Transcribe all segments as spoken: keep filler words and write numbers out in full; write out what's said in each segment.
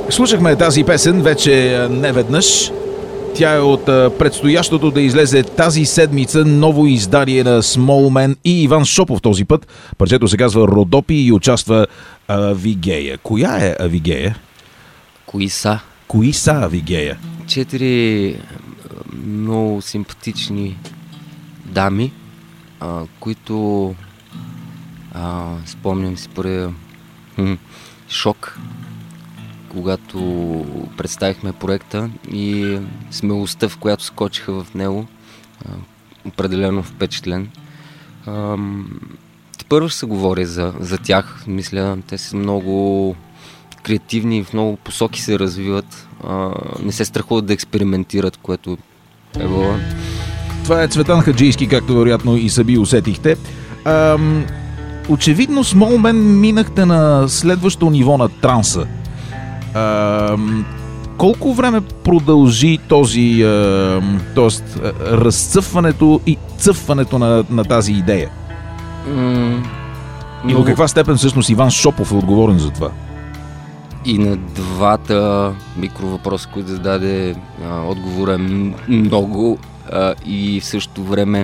Слушахме тази песен вече неведнъж. Тя е от предстоящото да излезе тази седмица ново издание на Small Man и Иван Шопов този път. Парчето се казва Родопи и участва Авигея. Коя е Авигея? Кои са? Кои са Авигея? Четири много симпатични дами, а, които а, спомням си първия хм, шок, когато представихме проекта и смелостта, в която скочиха в него, а, определено впечатлен. А, първо ще се говори за, за тях. Мисля, те са много креативни, в много посоки се развиват, а, не се страхуват да експериментират, което е било. Това е Цветан Хаджийски, както вероятно и сами усетихте. Ам, очевидно Small Man минахте на следващо ниво на транса. Ам, колко време продължи този, ам, тоест, разцъфването и цъфването на, на тази идея? Mm, и до каква степен всъщност Иван Шопов е отговорен за това? И на двата микровъпроса, които зададе, а, отговора е много, а, и в същото време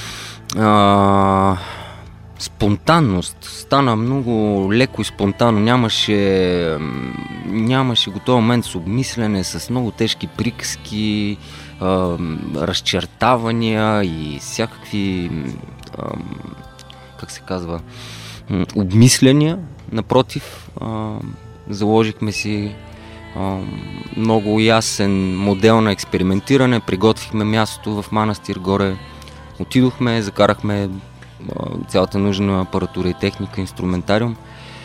а, спонтанност. Стана много леко и спонтанно. Нямаше, нямаше готов момент с обмислене, с много тежки приказки, а, разчертавания и всякакви, а, как се казва, обмисляния. Напротив, а, заложихме си а, много ясен модел на експериментиране, приготвихме мястото в Манастир горе, отидохме, закарахме а, цялата нужна апаратура и техника, инструментариум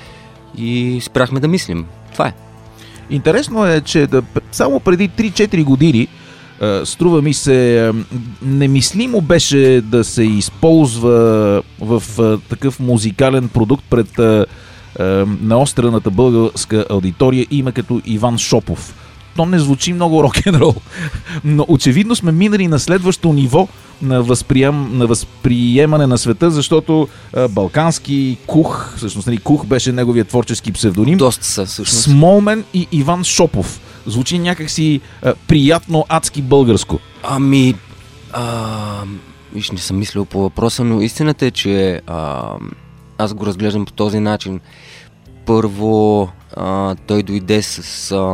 и спряхме да мислим. Това е. Интересно е, че да, само преди три-четири години а, струва ми се а, немислимо беше да се използва в а, такъв музикален продукт пред а, наострената българска аудитория име като Иван Шопов. То не звучи много рок-н-рол, но очевидно сме минали на следващо ниво на, възприем, на възприемане на света, защото а, Балкански, Кух, всъщност нали, Кух беше неговият творчески псевдоним. Доста са, всъщност. Small Man и Иван Шопов. Звучи някакси а, приятно адски българско. Ами, а, виж, не съм мислил по въпроса, но истината е, че а, аз го разглеждам по този начин. Първо, а, той дойде с... А,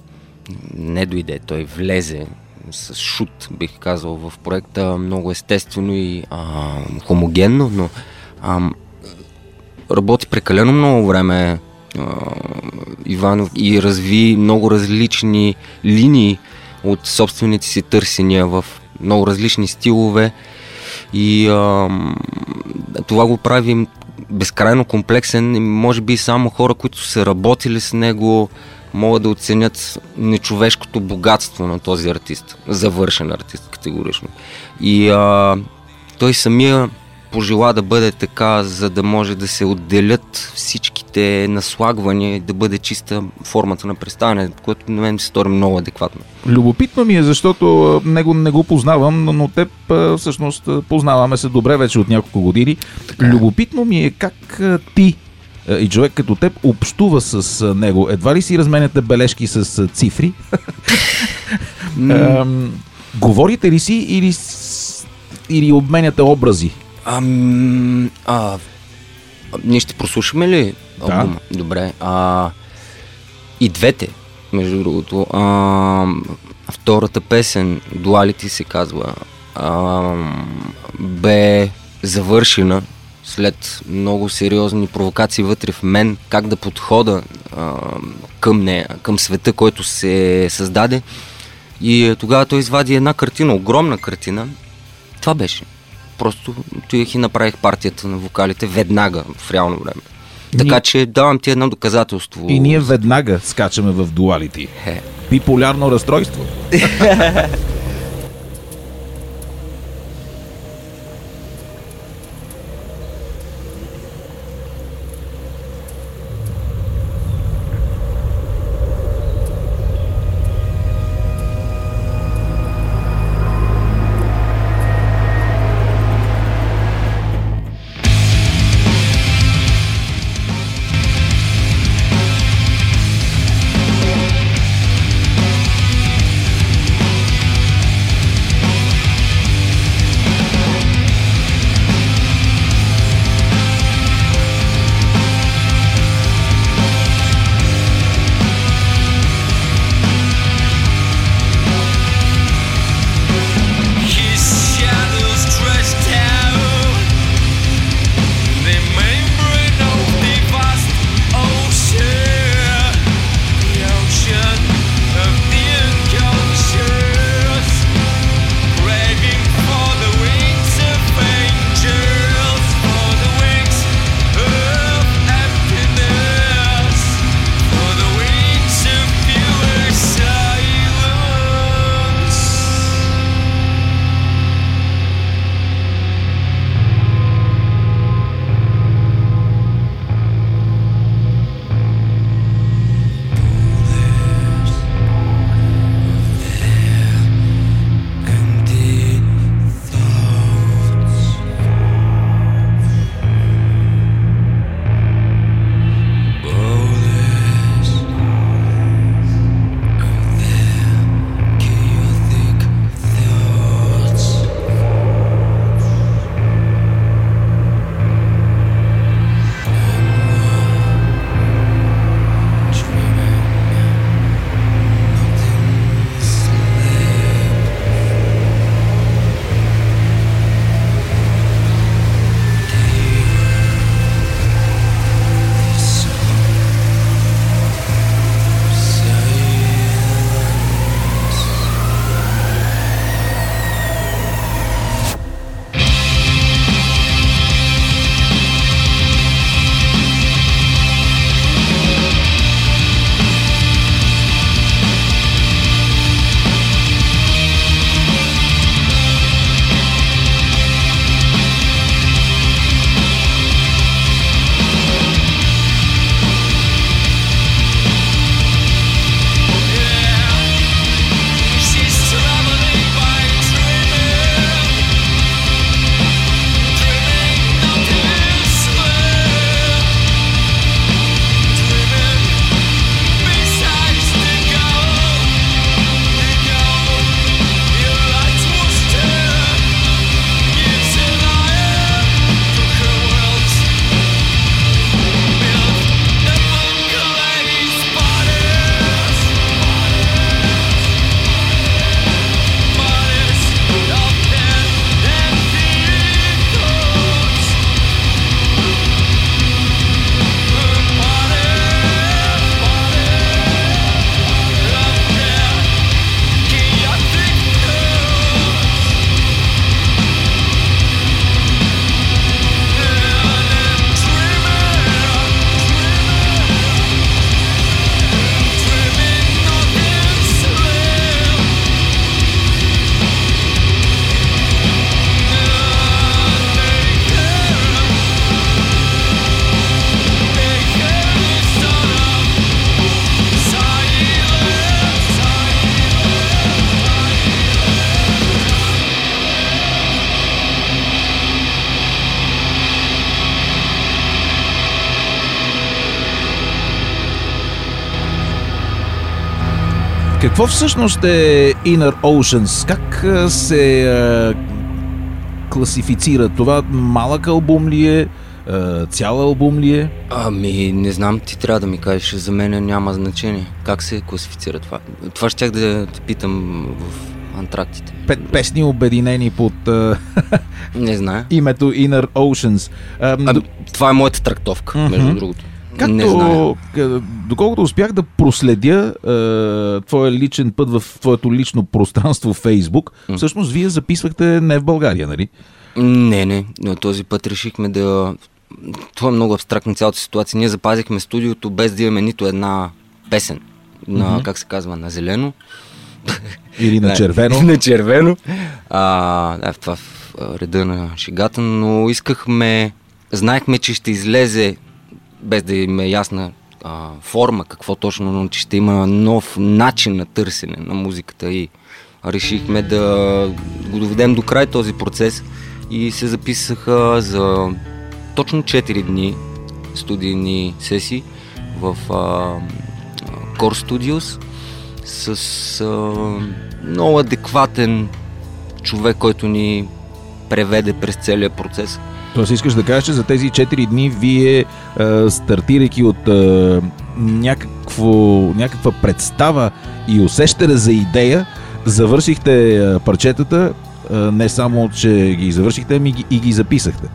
не дойде, той влезе с шут, бих казал, в проекта много естествено и а, хомогенно, но а, работи прекалено много време а, Иванов и разви много различни линии от собствените си търсения в много различни стилове и а, това го прави безкрайно комплексен и може би само хора, които са работили с него, могат да оценят нечовешкото богатство на този артист. Завършен артист, категорично. И а, той самия пожела да бъде така, за да може да се отделят всичките наслагвания и да бъде чиста формата на представяне, което на мен се стори много адекватно. Любопитно ми е, защото него не го познавам, но теб всъщност познаваме се добре вече от няколко години. Така. Любопитно ми е как ти и човек като теб общува с него. Едва ли си разменяте бележки с цифри? mm. Говорите ли си или, или обменяте образи? Ам, а, ние ще прослушаме ли албума? Да. Добре. А, и двете, между другото. А, втората песен, Duality се казва, а, бе завършена след много сериозни провокации вътре в мен, как да подхода а, към нея, към света, който се създаде. И тогава той извади една картина, огромна картина. Това беше. Просто отидох и направих партията на вокалите веднага, в реално време. Така ние... че давам ти едно доказателство. И ние веднага скачаме в Duality. Е. Биполярно разстройство. Какво всъщност е Inner Oceans? Как а, се а, класифицира това? Малък албум ли е? А, цял албум ли е? Ами, не знам, ти трябва да ми кажеш, за мен няма значение. Как се класифицира това? Това щях да те питам в антрактите. Пет песни обединени под а, не знае. името Inner Oceans. А, а, това е моята трактовка, mm-hmm. между другото. Както, не знае. Доколкото успях да проследя е, твоя личен път в твоето лично пространство в Фейсбук, mm. всъщност вие записвахте не в България, нали? Не, не. Но този път решихме да... Това е много абстрактна цялата ситуация. Ние запазихме студиото без да имаме нито една песен. На, mm-hmm. как се казва, на зелено. Или на червено. на червено. А, да, това в реда на шегата, но искахме... Знаехме, че ще излезе без да им е ясна а, форма, какво точно, но че ще има нов начин на търсене на музиката и решихме да го доведем до край този процес и се записаха за точно четири дни студийни сесии в а, Core Studios с а, много адекватен човек, който ни преведе през целия процес. Тоест искаш да кажеш, че за тези четири дни вие, а, стартирайки от а, някакво, някаква представа и усещане за идея, завършихте а, парчетата, а, не само, че ги завършихте, ами и ги записахте.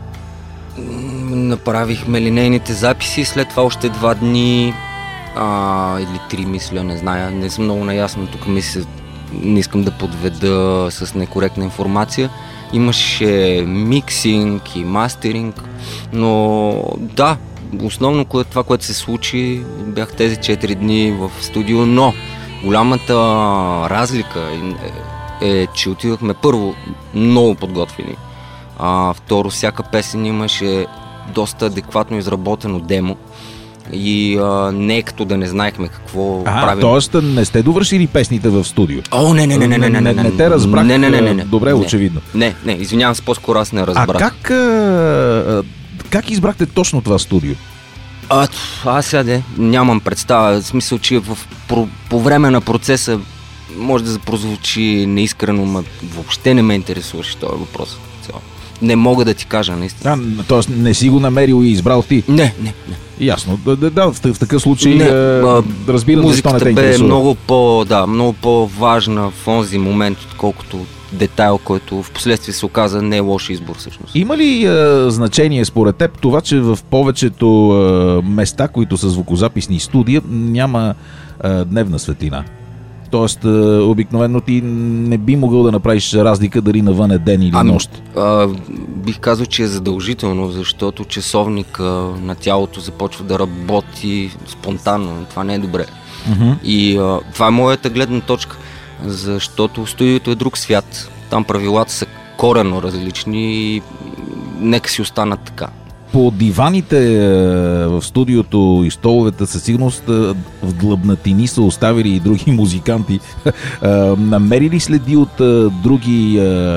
Направихме линейните записи, след това още два дни а, или три, мисля, не зная, не съм много наясно, тук мисля, не искам да подведа с некоректна информация. Имаше миксинг и мастеринг, но да, основно това, което се случи, бях тези четири дни в студио, но голямата разлика е, е че отидохме първо много подготвени, а второ всяка песен имаше доста адекватно изработено демо и а, не е като да не знаехме какво а, правим. Тоест не сте довършили песните в студио? О, не, не, не, не, не, не, не, не, не те разбрах. Не, не, не, не, не. Добре, не, очевидно. Не, не, извинявам се, по-скоро аз не разбрах. А как, а, как избрахте точно това студио? А, аз сега де, нямам представа. В смисъл, че в, по, по време на процеса може да прозвучи неискрено, но въобще не ме интересуваше този въпрос. Не мога да ти кажа, наистина. А, тоест не си го намерил и избрал ти? Не, не, не. Ясно. Да, да, в, в такъв случай не, а, разбирам защо не те интересува. Музиката бе много, по, да, много по-важна в онзи момент, отколкото детайл, който в последствие се оказа не е лош избор всъщност. Има ли а, значение според теб това, че в повечето а, места, които са звукозаписни студия, няма а, дневна светлина? Тоест, обикновено ти не би могъл да направиш разлика дали навън е ден или а, нощ. А, бих казал, че е задължително, защото часовника на тялото започва да работи спонтанно. Това не е добре. Uh-huh. И а, това е моята гледна точка, защото студиото е друг свят. Там правилата са коренно различни и нека си останат така. По диваните в студиото и столовете със сигурност в длъбнатини са оставили и други музиканти. Намерили следи от други,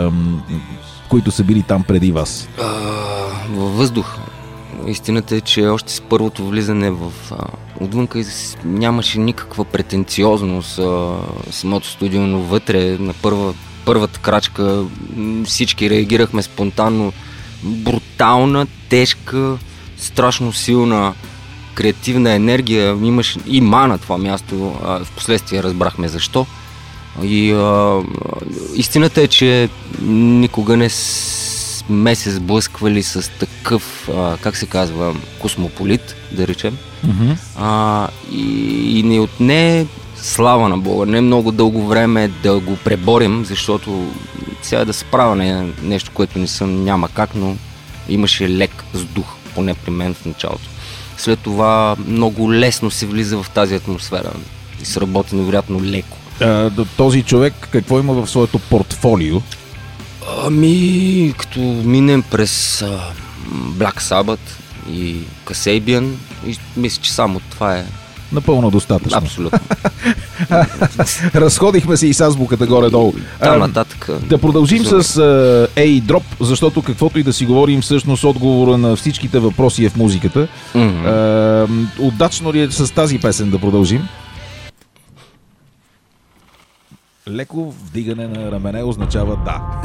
които са били там преди вас? А, във въздух. Истината е, че още с първото влизане в отвънка нямаше никаква претенциозност самото студио, но вътре на първа, първата крачка всички реагирахме спонтанно. Брутална, тежка, страшно силна креативна енергия имаш и мана това място. В последствие разбрахме защо. И а, истината е, че никога не сме се сблъсквали с такъв, а, как се казва, космополит, да речем. Mm-hmm. А, и, и не отне, слава на Бога, не много дълго време да го преборим, защото сега да се правя на нещо, което не съм, няма как, но имаше лек сдух, поне при мен в началото. След това много лесно се влиза в тази атмосфера и се работи невероятно леко. А, този човек какво има в своето портфолио? Ами, като минем през а, Black Sabbath и Kasabian, и мисля, че само това е напълно достатъчно. Абсолютно. Разходихме се и с азбуката горе-долу. Там нататък. Да продължим с uh, A-Drop, защото каквото и да си говорим, всъщност отговора на всичките въпроси е в музиката. Mm-hmm. Uh, удачно ли е с тази песен да продължим? Леко вдигане на рамене означава да.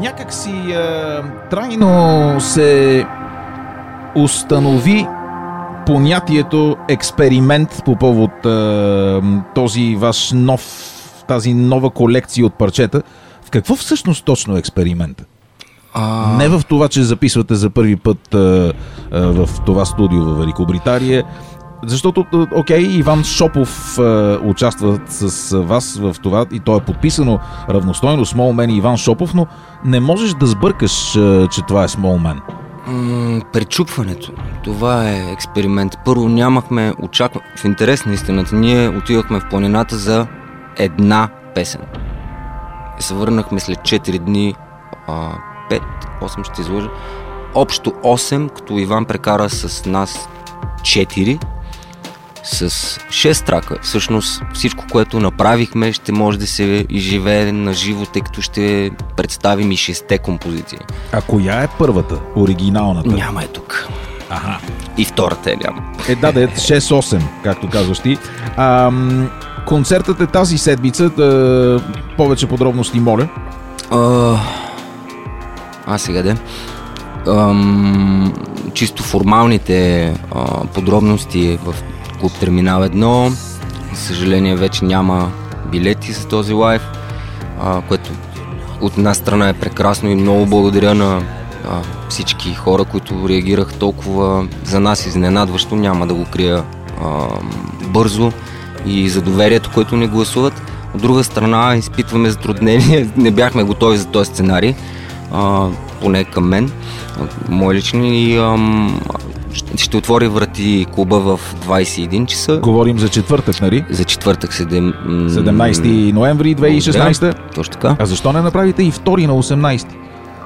някак си а, трайно се установи понятието експеримент по повод а, този ваш нов, тази нова колекция от парчета. В какво всъщност точно е експеримент? А... Не в това, че записвате за първи път а, а, в това студио в Великобритания, защото, окей, Иван Шопов а, участва с вас в това и то е подписано равностойно Small Man и Иван Шопов, но не можеш да сбъркаш, а, че това е Small Man. М- пречупването. Това е експеримент. Първо нямахме очакване. В интерес на истината, ние отидохме в планината за една песен. И се върнахме след четири дни, пет, осем ще излъжа. Общо осем, като Иван прекара с нас четири, с шест трака. Всъщност всичко, което направихме, ще може да се изживее на живо, тъй като ще представим и шесте композиции. А коя е първата, оригиналната? Няма е тук. Аха. И втората е няма. Е, да, да, шест-осем, както казваш ти. А, концертът е тази седмица. Да, повече подробности, моля. А, а сега де. Ам, чисто формалните а, подробности в Клуб Терминал едно. За съжаление вече няма билети за този лайв, а, което от една страна е прекрасно и много благодаря на а, всички хора, които реагирах толкова за нас изненадващо, няма да го крия а, бързо, и за доверието, което ни гласуват. От друга страна изпитваме затруднение, не бяхме готови за този сценарий, а, поне към мен, мой лични, и ам, ще отвори врати клуба в двайсет и един часа. Говорим за четвъртък, нали? За четвъртък, седем... седемнайсети ноември две хиляди и шестнайсета. Да, точно така. А защо не направите и втори на осемнайсети?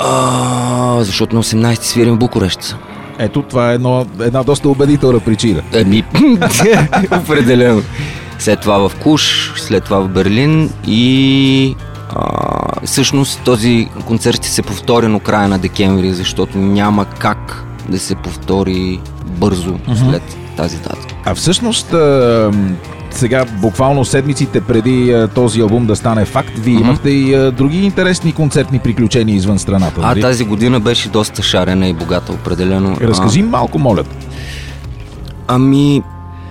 А, защото на осемнайсети свирим в Букурещ. Ето, това е едно, една доста убедителна причина. Еми, определено. След това в Куш, след това в Берлин и а, всъщност този концерт ще се повтори на края на декември, защото няма как да се повтори бързо uh-huh. след тази дата. А всъщност а, сега буквално седмиците преди а, този албум да стане факт, вие uh-huh. имахте и а, други интересни концертни приключения извън страната. А нали? Тази година беше доста шарена и богата, определено. Разкажи а... малко, моля. Ами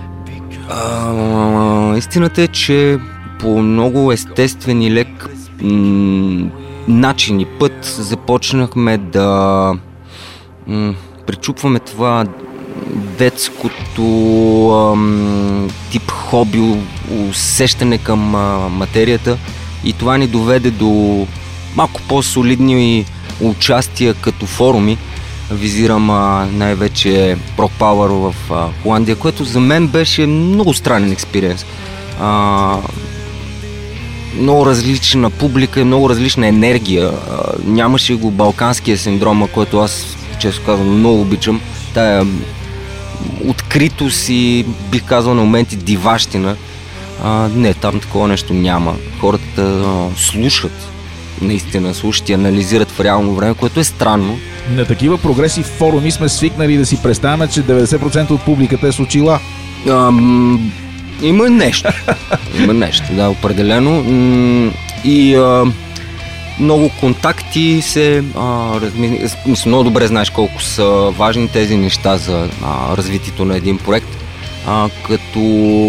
а, истината е, че по много естествен и лек м- начин и път започнахме да м- пречупваме това детското ам, тип хоби, усещане към а, материята, и това ни доведе до малко по-солидни участия като форуми. Визирам а, най-вече Prog Power в а, Холандия, което за мен беше много странен експириенс. А, много различна публика, много различна енергия. А, нямаше го балканския синдром, който аз, често казвам, много обичам. Тая откритост и, бих казал, на моменти диващина. А, не, там такова нещо няма. Хората а, слушат, наистина слушат и анализират в реално време, което е странно. На такива прогреси в форуми сме свикнали да си представяме, че деветдесет процента от публиката е с очила. А, има нещо. Има нещо, да, определено. И а, много контакти се... А, разми... Много добре знаеш колко са важни тези неща за а, развитието на един проект. А, като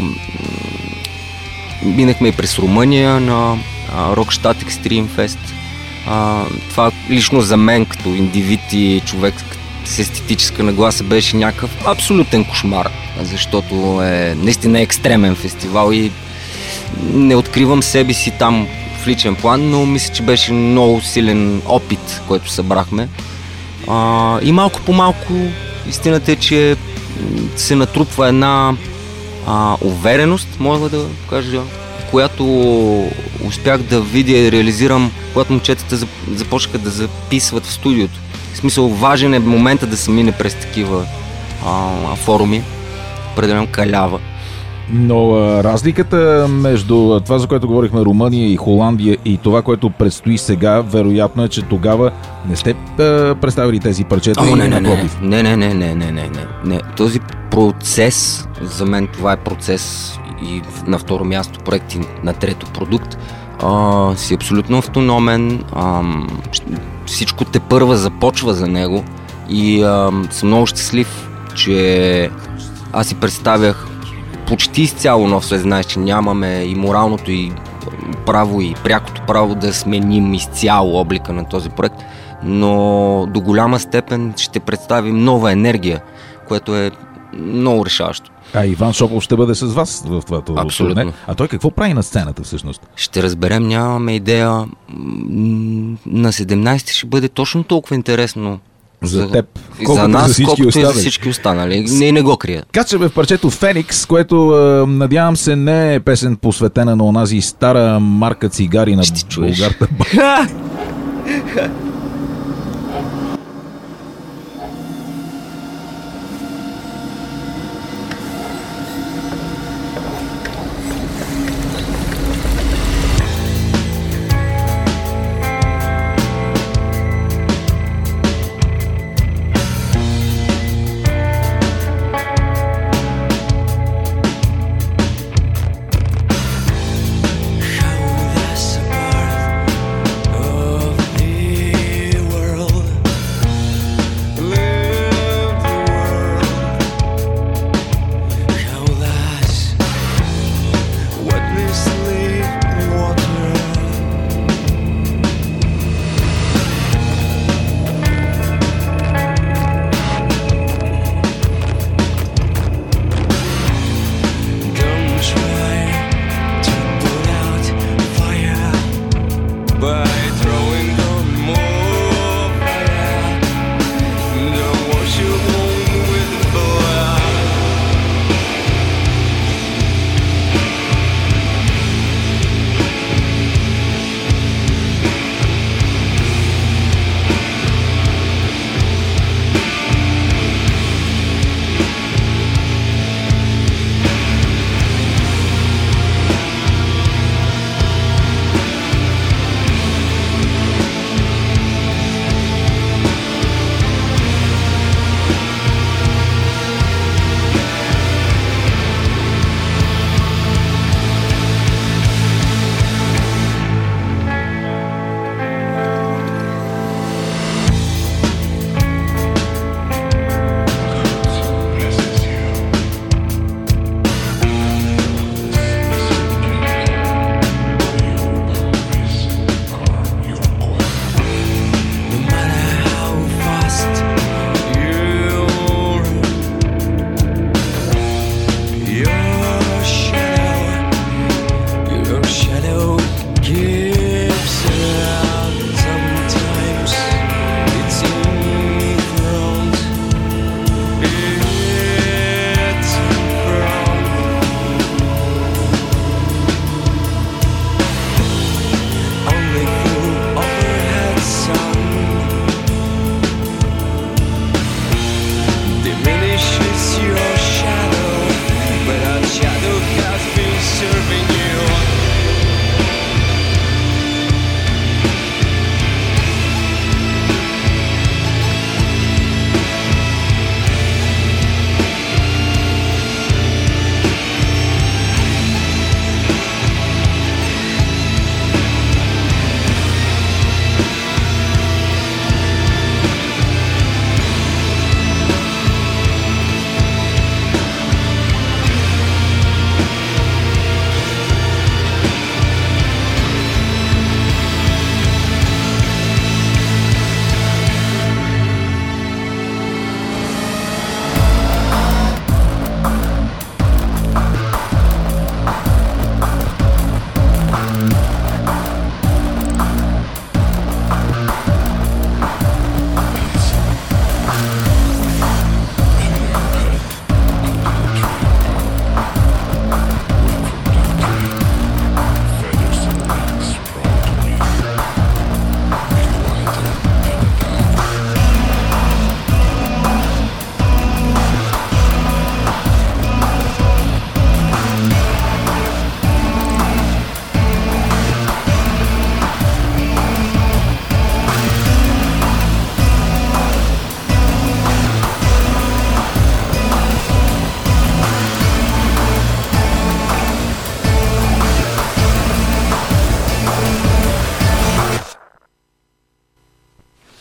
минахме и през Румъния на а, Rockstadt Extreme Fest. А, това лично за мен като индивид и човек с естетическа нагласа беше някакъв абсолютен кошмар, защото е наистина екстремен фестивал и не откривам себе си там в личен план, но мисля, че беше много силен опит, който събрахме. А, и малко по малко истината е, че се натрупва една а, увереност, мога да кажа, която успях да видя и реализирам, когато момчетата започнаха да записват в студиото. В смисъл, важен е момента да се мине през такива а, форуми, определено калява. Но а, разликата между това, за което говорихме, Румъния и Холандия, и това, което предстои сега, вероятно е, че тогава не сте а, представили тези парчета. О, не, не, не, не, не, не, не, не, не, не. Този процес, за мен това е процес и на второ място проект и на трето продукт. а, си абсолютно автономен, а, всичко те първа започва за него и а, съм много щастлив, че аз си представях почти изцяло нов свет. Знаеш, че нямаме и моралното и право и прякото право да сменим изцяло облика на този проект, но до голяма степен ще представим нова енергия, което е много решаващо. А Иван Шопов ще бъде с вас в това турне. Абсолютно. А той какво прави на сцената всъщност? Ще разберем, нямаме идея. На седемнайсети ще бъде точно толкова интересно за теб, колкото за нас, за всички колкото останали. И за всички останали. Не, не го крия. Качваме в парчето Феникс, което надявам се не е песен посветена на онази стара марка цигари на Българта. Hold us apart of the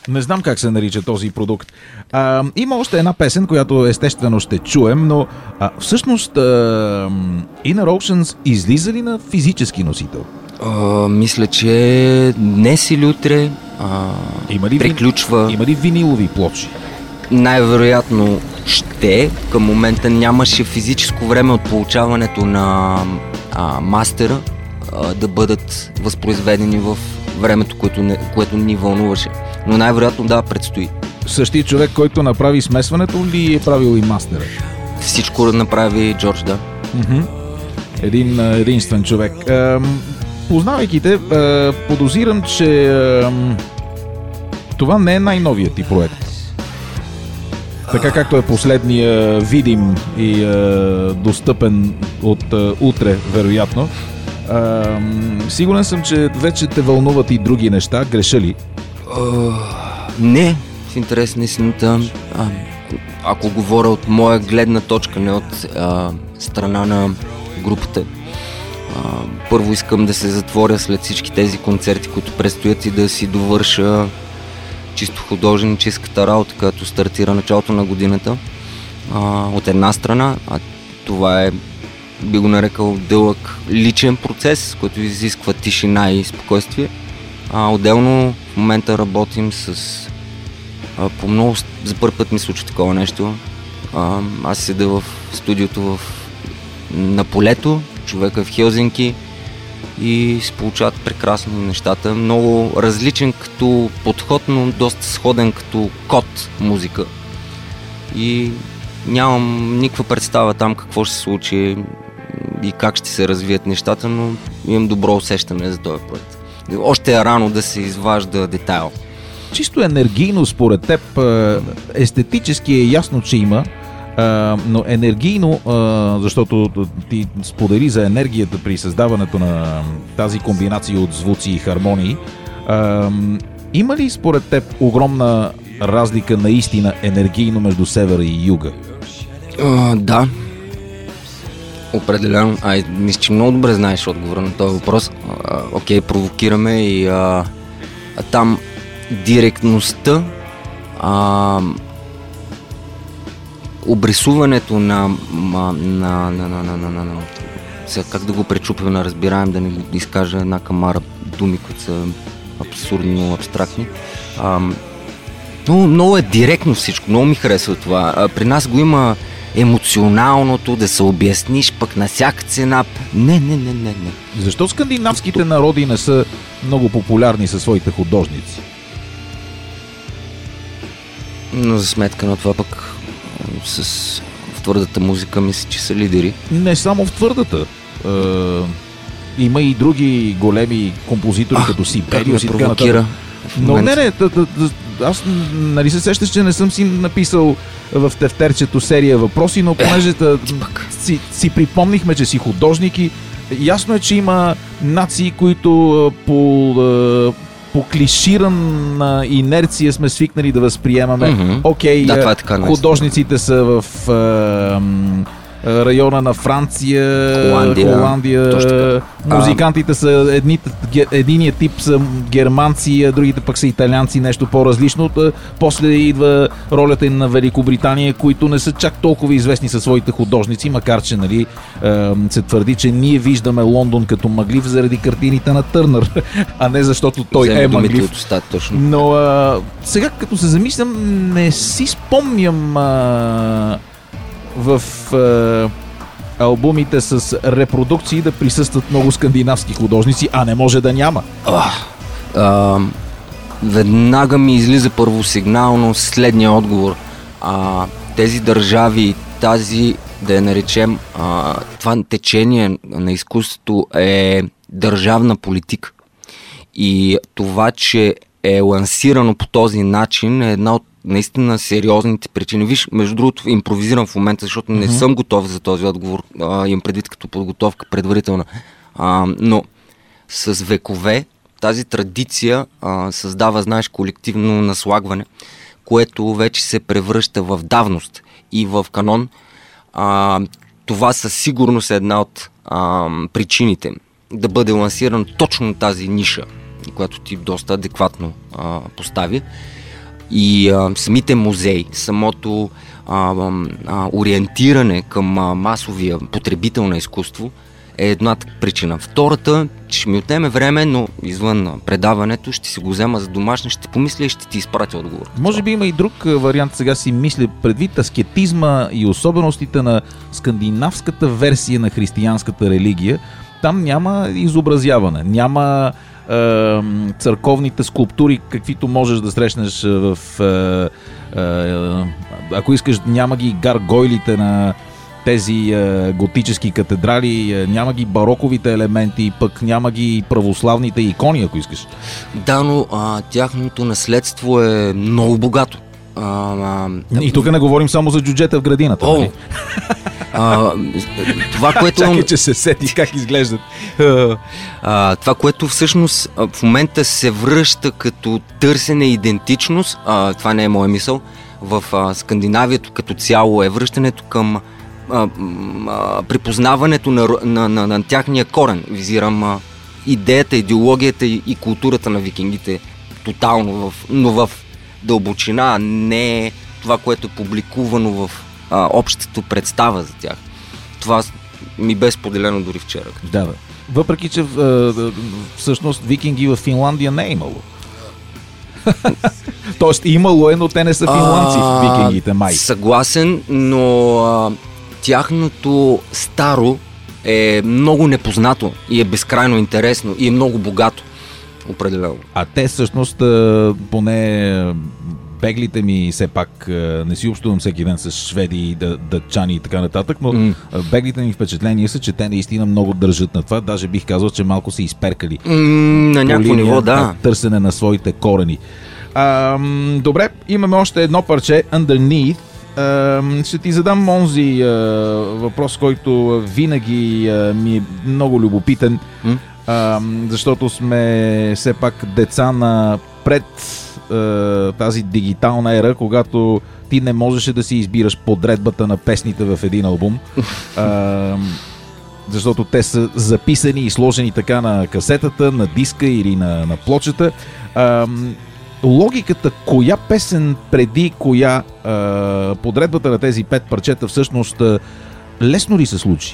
Не знам как се нарича този продукт. А, има още една песен, която естествено ще чуем, но а, всъщност а, Inner Oceans излиза ли на физически носител? А, мисля, че днес или утре а, има ли приключва... Вин... Има ли винилови плочи? Най-вероятно ще. Към момента нямаше физическо време от получаването на а, мастера а, да бъдат възпроизведени в времето, което, не, което ни вълнуваше. Но най-вероятно да, предстои. Същия човек, който направи смесването, ли е правил и мастера? Всичко направи Джордж, да. Mm-hmm. Един единствен човек. Познавайки те, подозирам, че това не е най-новият ти проект. Така както е последния видим и достъпен от утре, вероятно. Сигурен съм, че вече те вълнуват и други неща. Греша ли? Uh, не, в интерес на истината. А, ако говоря от моя гледна точка, не от а, страна на групата. А, първо искам да се затворя след всички тези концерти, които предстоят, и да си довърша чисто художническата работа, като стартира началото на годината. А, от една страна, а това е, би го нарекал, дълъг личен процес, който изисква тишина и спокойствие. А, отделно в момента работим с... А, по много... За първи път ми случва такова нещо. А, аз седа в студиото в... на полето, човека е в Хелзинки и се получават прекрасни нещата. Много различен като подход, но доста сходен като код музика. И нямам никаква представа там какво ще се случи и как ще се развият нещата, но имам добро усещане за този проект. Още е рано да се изважда детайл. Чисто енергийно, според теб, естетически е ясно, че има, но енергийно, защото ти сподели за енергията при създаването на тази комбинация от звуци и хармонии, има ли според теб огромна разлика наистина енергийно между севера и юга? Uh, да. Определено. Ай, мисля, че много добре знаеш отговора на този въпрос. А, окей, провокираме и а, а там директността, а, обрисуването на, на, на, на, на, на, на, на сега как да го пречупим на разбираем, да не изкажа една камара думи, които са абсурдно абстрактни. А, много, много е директно всичко, много ми харесва това. А, при нас го има емоционалното, да се обясниш пък на всяка цена. Не, не, не, не, не. Защо скандинавските народи не са много популярни със своите художници? Но за сметка на това пък с в твърдата музика мисля, че са лидери. Не само в твърдата. Е, има и други големи композитори, а, като Сибелиус и така нататък. Но не, не, тъ, тъ, тъ, аз нали се сещаш, че не съм си написал в тефтерчето серия въпроси, но понеже тъ, си, си припомнихме, че си художник и ясно е, че има нации, които по, по клиширана инерция сме свикнали да възприемаме. Mm-hmm. Окей, да, това е така, художниците са в района на Франция, Холандия, Холандия. Музикантите са едни, единият тип са германци, а другите пък са италианци, нещо по-различно. После идва ролята им на Великобритания, които не са чак толкова известни със своите художници, макар че нали, се твърди, че ние виждаме Лондон като мъглив заради картините на Търнър, а не защото той Взема е мъглив. точно. Но а, сега като се замислям, не си спомням а, в а, албумите с репродукции да присъстват много скандинавски художници, а не може да няма. А, а, веднага ми излиза първосигнално следния отговор. А, тези държави, тази, да я наречем, а, това течение на изкуството е държавна политика. И това, че е лансирано по този начин, е една от наистина сериозните причини. Виж, между другото, импровизирам в момента, защото не mm-hmm. съм готов за този отговор. А, имам предвид като подготовка предварителна. А, но с векове тази традиция а, създава, знаеш, колективно наслагване, което вече се превръща в давност и в канон. А, това със сигурност е една от а, причините да бъде лансиран точно тази ниша, която ти доста адекватно а, постави. И а, самите музеи, самото а, а, ориентиране към а, масовия потребител на изкуство е едната причина. Втората, ще ми отнеме време, но извън предаването ще си го взема за домашно, ще помисля и ще ти изпратя отговор. Може би има и друг вариант, сега си мисля, предвид аскетизма и особеностите на скандинавската версия на християнската религия. Там няма изобразяване, няма е, църковните скулптури, каквито можеш да срещнеш в... Е, е, ако искаш, няма ги гаргойлите на тези е, готически катедрали, е, няма ги бароковите елементи, пък няма ги православните икони, ако искаш. Да, но а, тяхното наследство е много богато. А, а, и тук не говорим само за джуджета в градината. О, нали? а, това, което... Чакай, че се сети как изглеждат. а, това, което всъщност в момента се връща като търсене идентичност, а, това не е моя мисъл, в а, Скандинавието като цяло е връщането към а, а, припознаването на, на, на, на тяхния корен. Визирам а, идеята, идеологията и, и културата на викингите тотално, в, но в дълбочина, не това, което е публикувано в а, общата представа за тях. Това ми бе споделено дори вчера. Да, да. Въпреки, че а, всъщност викинги в Финландия не е имало. Тоест имало е, но те не са финландци в викингите, май. Съгласен, но а, тяхното старо е много непознато и е безкрайно интересно и е много богато. Определено. А те всъщност, поне беглите ми все пак, не си общувам всеки ден с шведи, датчани и така нататък, но mm. беглите ми впечатления са, че те наистина много държат на това. Даже бих казал, че малко са изперкали. Mm, на някакво ниво, да. На търсене на своите корени. А, добре, имаме още едно парче, Underneath. А, ще ти задам онзи а, въпрос, който винаги а, ми е много любопитен. Mm. Uh, защото сме все пак деца на пред uh, тази дигитална ера, когато ти не можеше да си избираш подредбата на песните в един албум. Uh, защото те са записани и сложени така на касетата, на диска или на, на плочата. Uh, логиката, коя песен преди коя, uh, подредбата на тези пет парчета всъщност uh, лесно ли се случи?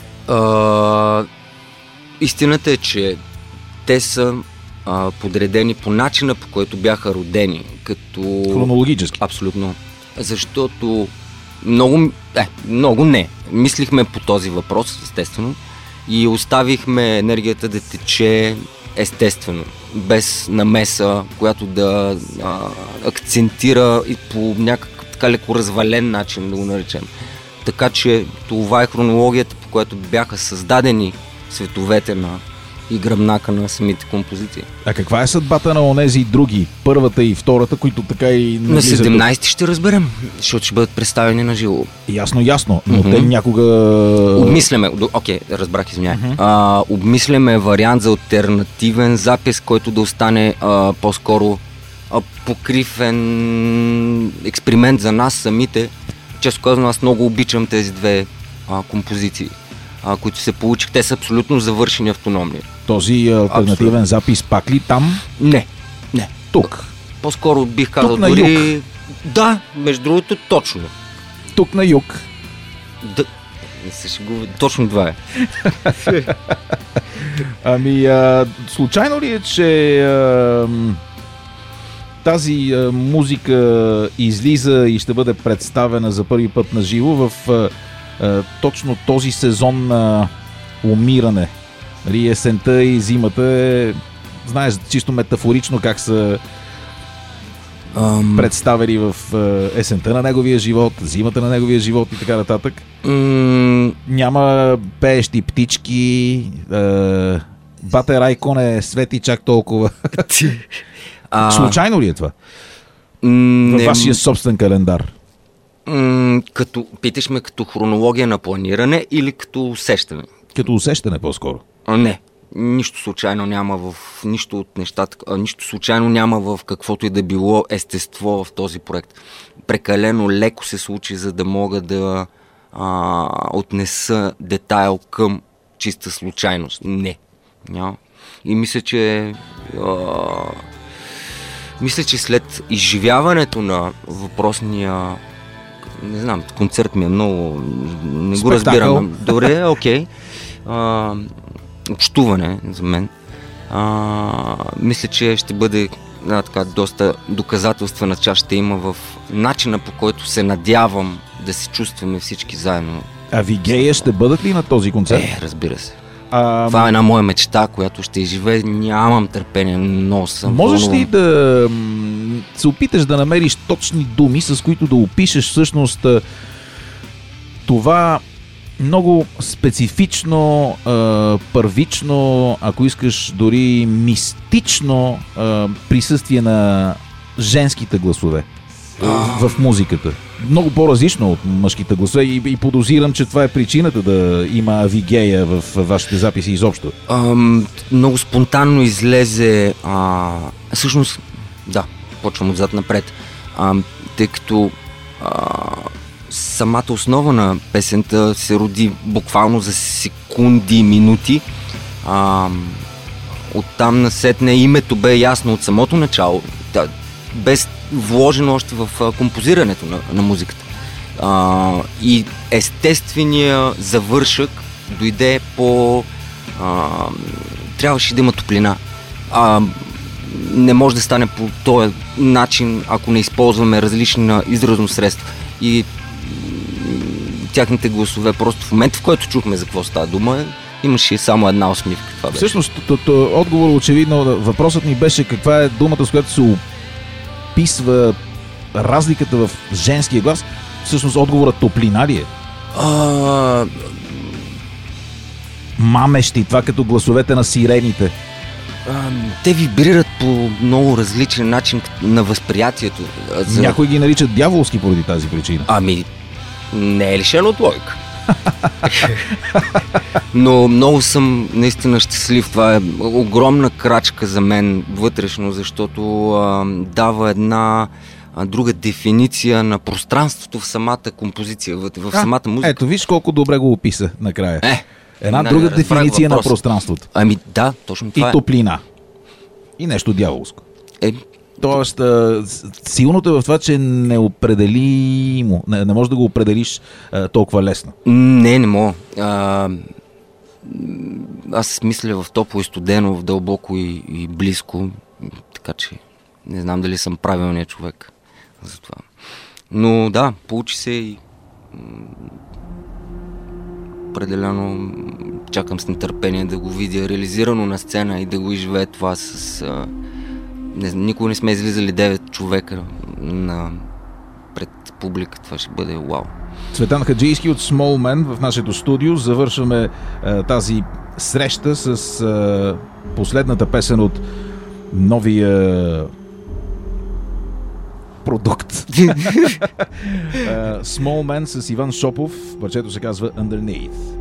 Uh... Истината е, че те са а, подредени по начина, по който бяха родени. Като... Хронологически. Абсолютно. Защото много, е, много не. Мислихме по този въпрос, естествено, и оставихме енергията да тече естествено, без намеса, която да а, акцентира и по някакъв така леко развален начин, да го наречем. Така че това е хронологията, по която бяха създадени световете на и гръбнака на самите композиции. А каква е съдбата на онези други, първата и втората, които така и... На седемнайсети ще разберем, защото ще бъдат представени на живо. Ясно, ясно, но mm-hmm. те някога... Обмисляме, окей, okay, разбрах, извиняй. Mm-hmm. А, обмисляме вариант за алтернативен запис, който да остане а, по-скоро а, покривен експеримент за нас самите. Често казвам, аз много обичам тези две а, композиции, а, които се получих. Те са абсолютно завършени автономни. Този алтернативен абсолютно. Запис пак ли там? Не, не. Тук? По-скоро бих казал тук на дори... юг? Да, между другото точно. Тук на юг? Да, не се шегува. Точно това е. Ами, а, случайно ли е, че а, тази а, музика излиза и ще бъде представена за първи път на живо в а, а, точно този сезон на умиране? Нали, есента и зимата е, знаеш, чисто метафорично как са um... представени в а, есента на неговия живот, зимата на неговия живот и така нататък. Mm... Няма пеещи птички, а, Бате Райко не свети чак толкова. А... Случайно ли е това? Не... Във вашия собствен календар? М- като, питаш ме като хронология на планиране или като усещане? Като усещане по-скоро. А, не. Нищо случайно няма в нищо от нещата, а, нищо случайно няма в каквото и да било естество в този проект. Прекалено леко се случи, за да мога да а, отнеса детайл към чиста случайност. Не. Няма. И мисля, че а, мисля, че след изживяването на въпросния, не знам, концерт ми е много, не го разбирам. Добре, окей. Okay. Общуване за мен. А, мисля, че ще бъде а, така, доста доказателствена част ще има в начина, по който се надявам да се чувстваме всички заедно. А Вигея ще бъдат ли на този концерт? Е, разбира се. А... Това е една моя мечта, която ще изживее. Нямам търпение, но съм... Можеш ли да се опиташ да намериш точни думи, с които да опишеш всъщност това много специфично, първично, ако искаш дори мистично присъствие на женските гласове в музиката? Много по-различно от мъжките гласове и, и подозирам, че това е причината да има Вигея в вашите записи изобщо. Ам, много спонтанно излезе, а, всъщност, да, почвам отзад напред, а, тъй като а, самата основа на песента се роди буквално за секунди и минути. А, оттам насетне името бе ясно от самото начало, да, без вложено още в а, композирането на, на музиката. А, и естествения завършък дойде по... А, трябваше да има топлина. А, не може да стане по този начин, ако не използваме различни изразно средства. И тяхните гласове, просто в момента, в който чухме за какво става дума, имаше само една усмивка. Това беше. Всъщност, отговор очевидно, въпросът ми беше каква е думата, с която се описва разликата в женския глас. Всъщност отговорът топлина ли е? А... Мамещи, това като гласовете на сирените. А, те вибрират по много различен начин на възприятието. За... Някои ги наричат дяволски поради тази причина. Ами, не е лишено от логика. Но много съм наистина щастлив. Това е огромна крачка за мен вътрешно, защото а, дава една а, друга дефиниция на пространството в самата композиция, в, в а, самата музика. Ето, виж колко добре го описа накрая. Е, една не, друга дефиниция на пространството. Ами да, точно това и е. топлина. И нещо дяволско. Е, Тоест, а, силното е в това, че неопределимо, не, не можеш да го определиш а, толкова лесно. Не, не мога. А, аз мисля в топло и студено, в дълбоко и, и близко, така че не знам дали съм правилният човек за това. Но да, получи се и определено чакам с нетърпение да го видя реализирано на сцена и да го изживее това с... Не, никога не сме излизали девет човека на, пред публика. Това ще бъде вау. Цветан Хаджийски от Small Man в нашето студио. Завършваме а, тази среща с а, последната песен от новия продукт. uh, Small Man с Иван Шопов. Парчето се казва Underneath.